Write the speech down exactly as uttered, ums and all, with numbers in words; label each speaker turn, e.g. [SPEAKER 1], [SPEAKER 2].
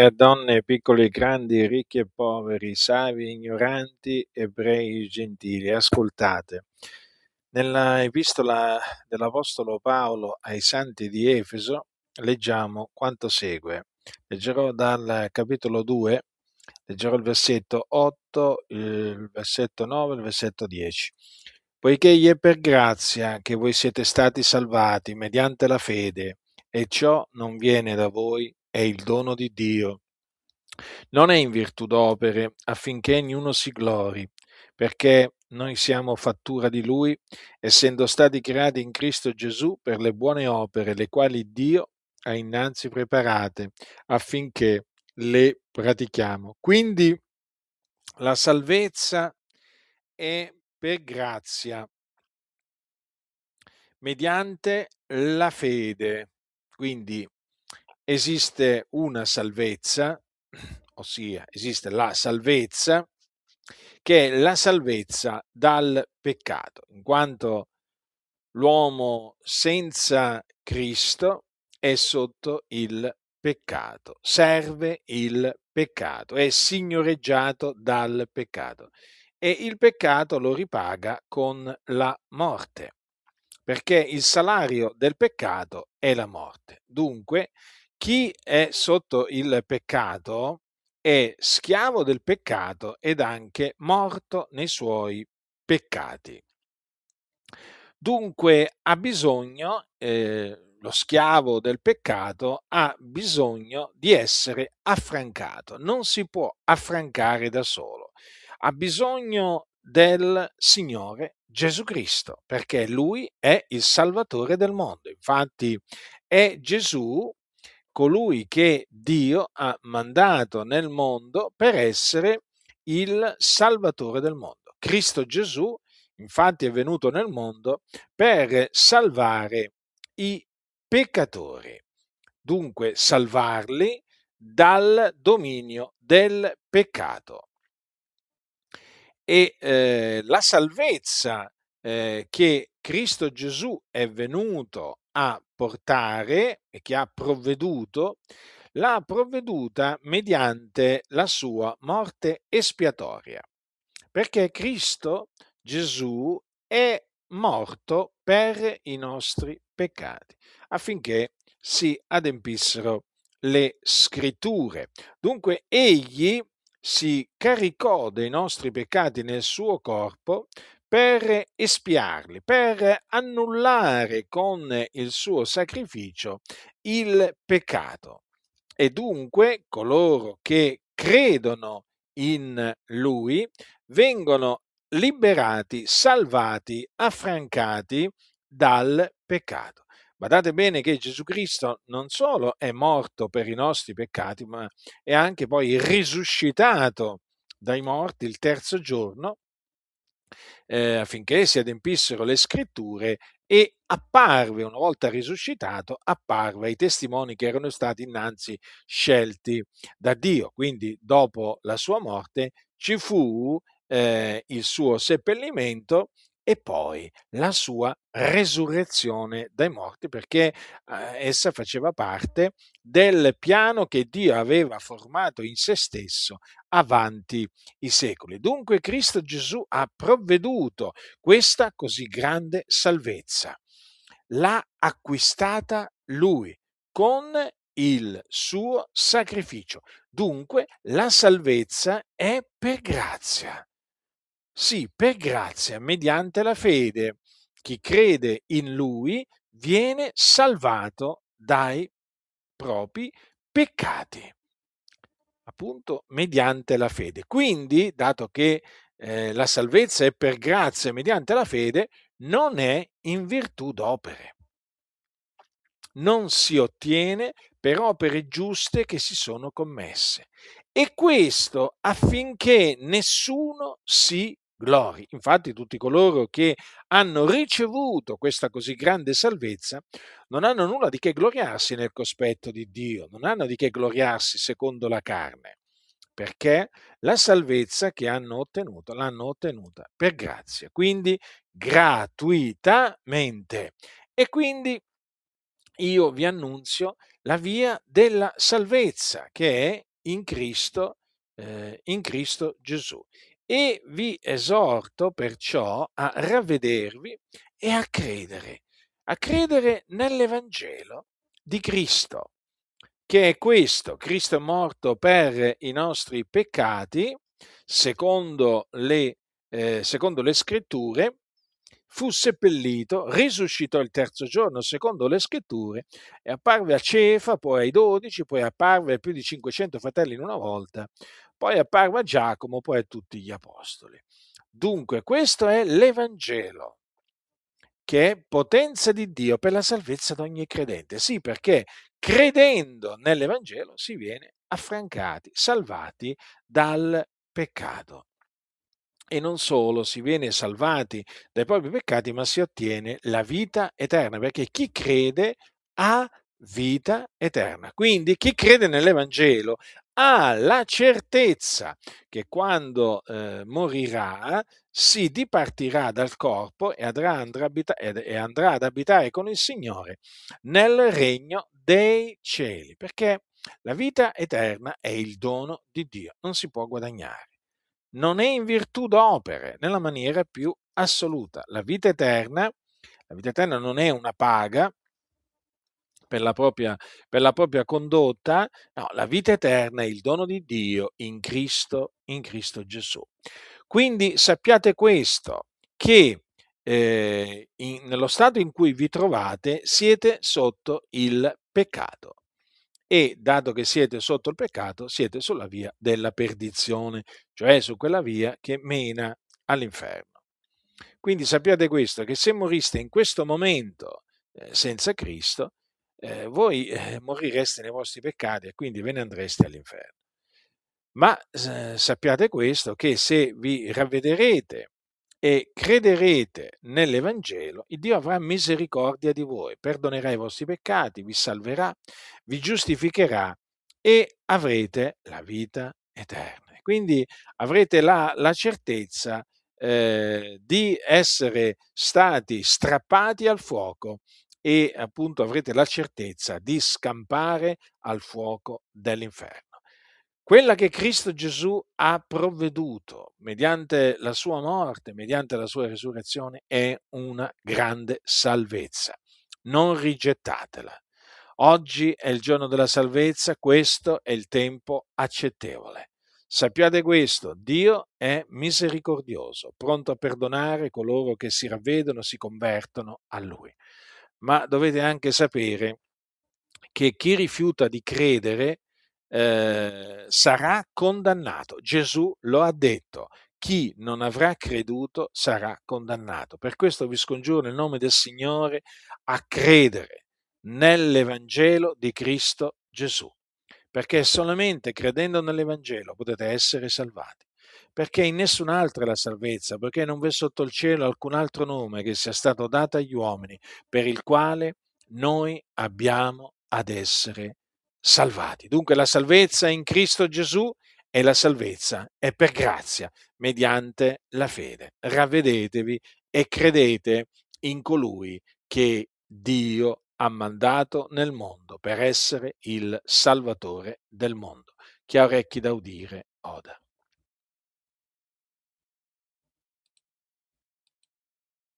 [SPEAKER 1] e donne, piccoli e grandi, ricchi e poveri, savi e ignoranti, ebrei e gentili, ascoltate. Nella epistola dell'Apostolo Paolo ai Santi di Efeso leggiamo quanto segue. Leggerò dal capitolo due, leggerò il versetto otto, il versetto nove e il versetto dieci. Poiché gli è per grazia che voi siete stati salvati mediante la fede, e ciò non viene da voi, è il dono di Dio. Non è in virtù d'opere, affinché ognuno si glori, perché noi siamo fattura di Lui, essendo stati creati in Cristo Gesù per le buone opere, le quali Dio ha innanzi preparate, affinché le pratichiamo. Quindi la salvezza è per grazia, mediante la fede. Quindi esiste una salvezza, ossia esiste la salvezza, che è la salvezza dal peccato, in quanto l'uomo senza Cristo è sotto il peccato, serve il peccato, è signoreggiato dal peccato e il peccato lo ripaga con la morte, perché il salario del peccato è la morte. Dunque, chi è sotto il peccato è schiavo del peccato ed anche morto nei suoi peccati. Dunque ha bisogno, eh, lo schiavo del peccato ha bisogno di essere affrancato, non si può affrancare da solo, ha bisogno del Signore Gesù Cristo, perché Lui è il Salvatore del mondo. Infatti è Gesù colui che Dio ha mandato nel mondo per essere il Salvatore del mondo. Cristo Gesù, infatti, è venuto nel mondo per salvare i peccatori, dunque salvarli dal dominio del peccato. E eh, la salvezza eh, che Cristo Gesù è venuto a portare e che ha provveduto, l'ha provveduta mediante la sua morte espiatoria, perché Cristo Gesù è morto per i nostri peccati, affinché si adempissero le scritture. Dunque egli si caricò dei nostri peccati nel suo corpo per espiarli, per annullare con il suo sacrificio il peccato. E dunque coloro che credono in lui vengono liberati, salvati, affrancati dal peccato. Badate bene che Gesù Cristo non solo è morto per i nostri peccati, ma è anche poi risuscitato dai morti il terzo giorno, eh, affinché si adempissero le scritture, e apparve, una volta risuscitato, apparve ai testimoni che erano stati innanzi scelti da Dio. Quindi dopo la sua morte ci fu eh, il suo seppellimento e poi la sua resurrezione dai morti, perché eh, essa faceva parte del piano che Dio aveva formato in se stesso avanti i secoli. Dunque Cristo Gesù ha provveduto questa così grande salvezza. L'ha acquistata Lui con il suo sacrificio. Dunque la salvezza è per grazia. Sì, per grazia, mediante la fede. Chi crede in Lui viene salvato dai propri peccati, appunto mediante la fede. Quindi, dato che eh, la salvezza è per grazia mediante la fede, non è in virtù d'opere. Non si ottiene per opere giuste che si sono commesse. E questo affinché nessuno si glori. Infatti tutti coloro che hanno ricevuto questa così grande salvezza non hanno nulla di che gloriarsi nel cospetto di Dio, non hanno di che gloriarsi secondo la carne, perché la salvezza che hanno ottenuto l'hanno ottenuta per grazia, quindi gratuitamente. E quindi io vi annunzio la via della salvezza, che è in Cristo, eh, in Cristo Gesù. E vi esorto perciò a ravvedervi e a credere, a credere nell'Evangelo di Cristo, che è questo: Cristo è morto per i nostri peccati, secondo le, eh, secondo le scritture, fu seppellito, risuscitò il terzo giorno secondo le scritture e apparve a Cefa, poi ai dodici, poi apparve a più di cinquecento fratelli in una volta, poi apparve a Giacomo, poi a tutti gli apostoli. Dunque, questo è l'Evangelo, che è potenza di Dio per la salvezza di ogni credente. Sì, perché credendo nell'Evangelo si viene affrancati, salvati dal peccato. E non solo, si viene salvati dai propri peccati, ma si ottiene la vita eterna, perché chi crede ha vita eterna. Quindi chi crede nell'Evangelo ha la certezza che quando eh, morirà si dipartirà dal corpo e andrà, andrà, abita- e andrà ad abitare con il Signore nel regno dei cieli, perché la vita eterna è il dono di Dio, non si può guadagnare. Non è in virtù d'opere, nella maniera più assoluta. La vita eterna, la vita eterna non è una paga per la propria, per la propria condotta, no, la vita eterna è il dono di Dio in Cristo, in Cristo Gesù. Quindi sappiate questo, che eh, in- nello stato in cui vi trovate siete sotto il peccato. E dato che siete sotto il peccato, siete sulla via della perdizione, cioè su quella via che mena all'inferno. Quindi sappiate questo, che se moriste in questo momento eh, senza Cristo, eh, voi eh, morireste nei vostri peccati e quindi ve ne andreste all'inferno. Ma eh, sappiate questo, che se vi ravvederete e crederete nell'Evangelo, il Dio avrà misericordia di voi, perdonerà i vostri peccati, vi salverà, vi giustificherà e avrete la vita eterna. Quindi avrete la, la certezza eh, di essere stati strappati al fuoco e appunto avrete la certezza di scampare al fuoco dell'inferno. Quella che Cristo Gesù ha provveduto mediante la sua morte, mediante la sua risurrezione, è una grande salvezza. Non rigettatela. Oggi è il giorno della salvezza, questo è il tempo accettevole. Sappiate questo: Dio è misericordioso, pronto a perdonare coloro che si ravvedono, si convertono a Lui. Ma dovete anche sapere che chi rifiuta di credere eh, sarà condannato. Gesù lo ha detto: chi non avrà creduto sarà condannato. Per questo vi scongiuro nel nome del Signore a credere nell'Evangelo di Cristo Gesù, perché solamente credendo nell'Evangelo potete essere salvati. Perché in nessun'altra è la salvezza, perché non v'è sotto il cielo alcun altro nome che sia stato dato agli uomini per il quale noi abbiamo ad essere salvati. Dunque la salvezza in Cristo Gesù è la salvezza, è per grazia, mediante la fede. Ravvedetevi e credete in colui che Dio ha mandato nel mondo per essere il Salvatore del mondo. Chi ha orecchi da udire, oda.